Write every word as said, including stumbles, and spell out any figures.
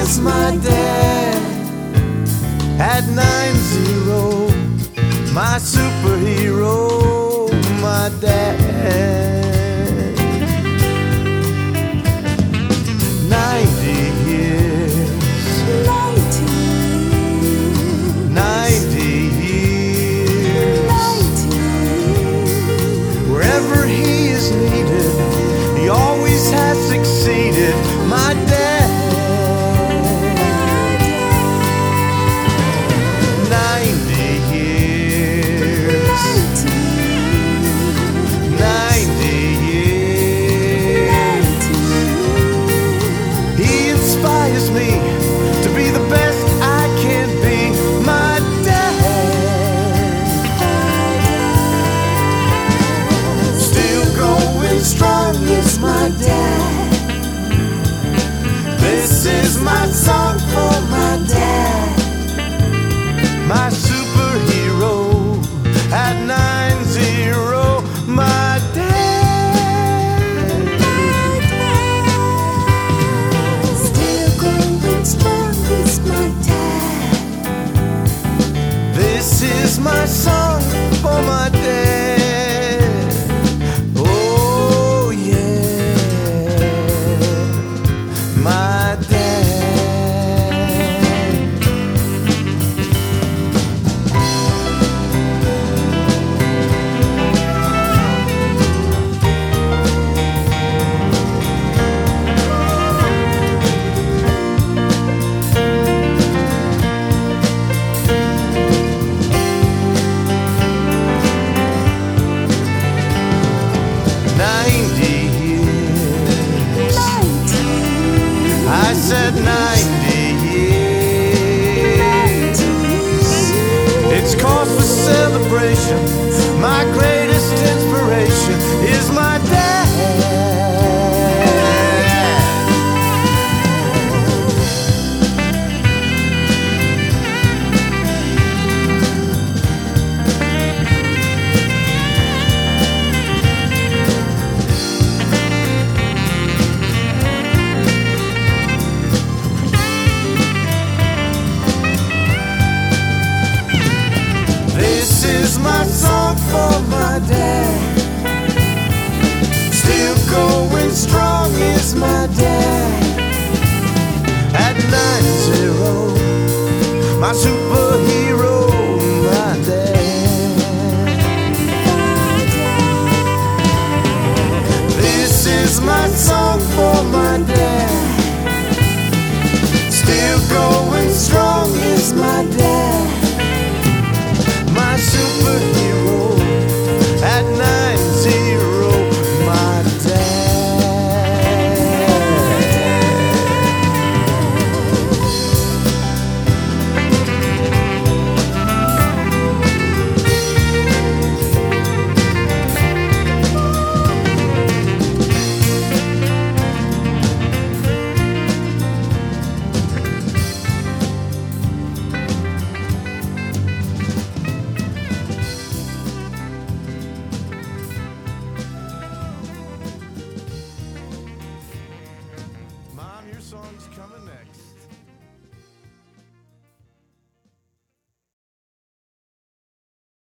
is my dad. At nine zero, my superhero, my dad. Ninety years, ninety years. Wherever he is needed, he always has succeeded, my dad. Me to be the best I can be, my dad. Still going strong is my dad. This is my song for my dad, my superhero at nine zero, my dad. This is my song for my dad. Oh yeah, my dad. I said ninety years. It's cause for celebration. My greatest inspiration is my dad. This is my song for my dad. Still going strong is my dad. At nine zero, my superhero, my dad. This is my song for my dad. Still going strong is my dad, my superhero at nine zero, my dad. Mom, your song's coming next.